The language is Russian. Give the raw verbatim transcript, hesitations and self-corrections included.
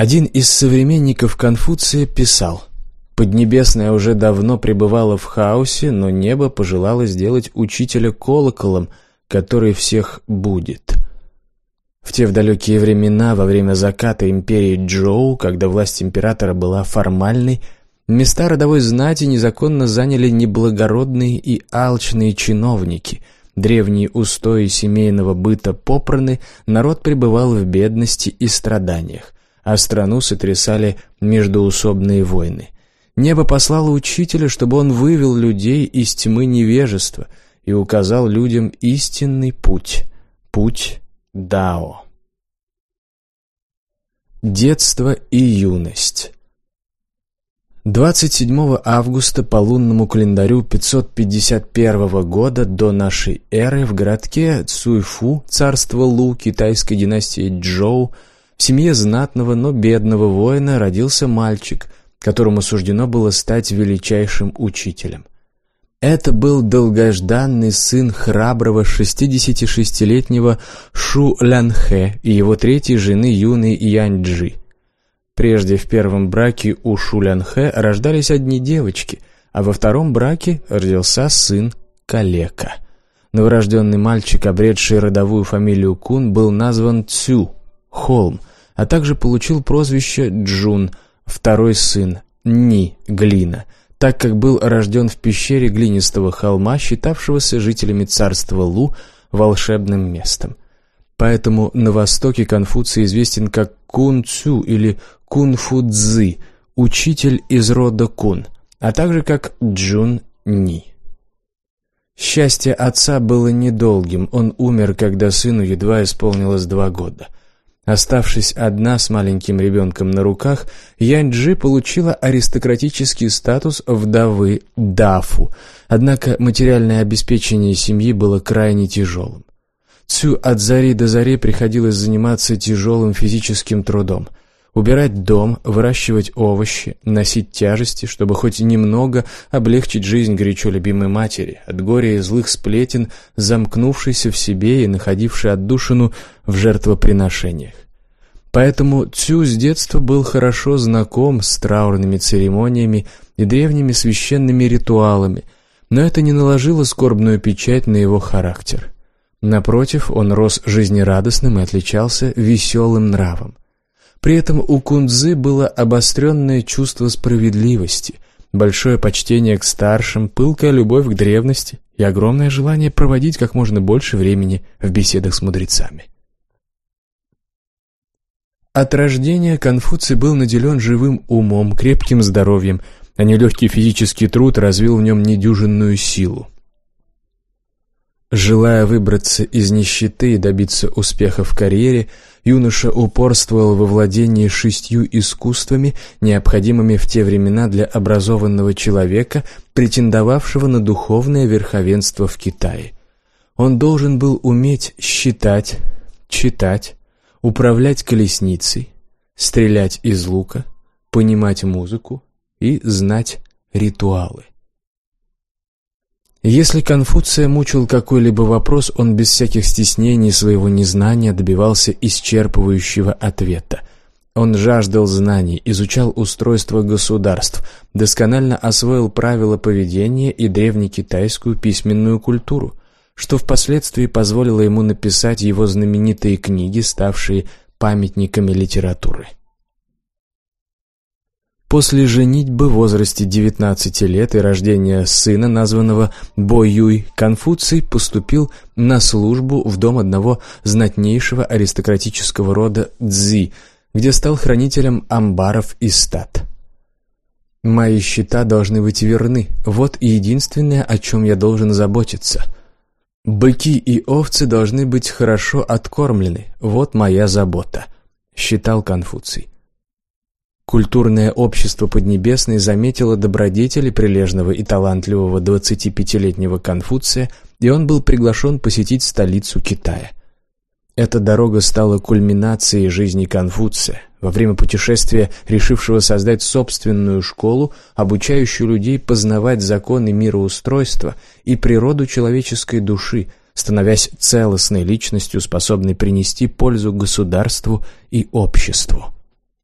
Один из современников Конфуция писал: «Поднебесная уже давно пребывала в хаосе, но небо пожелало сделать учителя колоколом, который всех будет». В те в далекие времена, во время заката империи Джоу, когда власть императора была формальной, места родовой знати незаконно заняли неблагородные и алчные чиновники. Древние устои семейного быта попраны, народ пребывал в бедности и страданиях, а страну сотрясали междоусобные войны. Небо послало учителя, чтобы он вывел людей из тьмы невежества и указал людям истинный путь, путь Дао. Детство и юность. двадцать седьмого августа по лунному календарю пятьсот пятьдесят первого года до нашей эры в городке Цюйфу, царство Лу, китайской династии Чжоу, в семье знатного, но бедного воина родился мальчик, которому суждено было стать величайшим учителем. Это был долгожданный сын храброго шестидесятишестилетнего Шу Лянхэ и его третьей жены юной Янь-Джи. Прежде в первом браке у Шу Лянхэ рождались одни девочки, а во втором браке родился сын калека. Новорожденный мальчик, обретший родовую фамилию Кун, был назван Цю – холм, а также получил прозвище Джун, второй сын, Ни – глина, так как был рожден в пещере глинистого холма, считавшегося жителями царства Лу волшебным местом. Поэтому на Востоке Конфуций известен как Кун Цю или Кун Фу Цзы, учитель из рода Кун, а также как Джун Ни. Счастье отца было недолгим, он умер, когда сыну едва исполнилось два года. Оставшись одна с маленьким ребенком на руках, Янь-Джи получила аристократический статус вдовы Дафу, однако материальное обеспечение семьи было крайне тяжелым. Цю от зари до зари приходилось заниматься тяжелым физическим трудом. Убирать дом, выращивать овощи, носить тяжести, чтобы хоть немного облегчить жизнь горячо любимой матери, от горя и злых сплетен, замкнувшейся в себе и находившей отдушину в жертвоприношениях. Поэтому Цю с детства был хорошо знаком с траурными церемониями и древними священными ритуалами, но это не наложило скорбную печать на его характер. Напротив, он рос жизнерадостным и отличался веселым нравом. При этом у Кунцзы было обостренное чувство справедливости, большое почтение к старшим, пылкая любовь к древности и огромное желание проводить как можно больше времени в беседах с мудрецами. От рождения Конфуций был наделен живым умом, крепким здоровьем, а нелегкий физический труд развил в нем недюжинную силу. Желая выбраться из нищеты и добиться успеха в карьере, юноша упорствовал во владении шестью искусствами, необходимыми в те времена для образованного человека, претендовавшего на духовное верховенство в Китае. Он должен был уметь считать, читать, управлять колесницей, стрелять из лука, понимать музыку и знать ритуалы. Если Конфуция мучил какой-либо вопрос, он без всяких стеснений своего незнания добивался исчерпывающего ответа. Он жаждал знаний, изучал устройство государств, досконально освоил правила поведения и древнекитайскую письменную культуру, что впоследствии позволило ему написать его знаменитые книги, ставшие памятниками литературы. После женитьбы в возрасте девятнадцати лет и рождения сына, названного Бо Юй, Конфуций поступил на службу в дом одного знатнейшего аристократического рода Цзи, где стал хранителем амбаров и стад. «Мои счета должны быть верны, вот и единственное, о чем я должен заботиться. Быки и овцы должны быть хорошо откормлены, вот моя забота», — считал Конфуций. Культурное общество Поднебесной заметило добродетели прилежного и талантливого двадцатипятилетнего Конфуция, и он был приглашен посетить столицу Китая. Эта дорога стала кульминацией жизни Конфуция, во время путешествия решившего создать собственную школу, обучающую людей познавать законы мироустройства и природу человеческой души, становясь целостной личностью, способной принести пользу государству и обществу.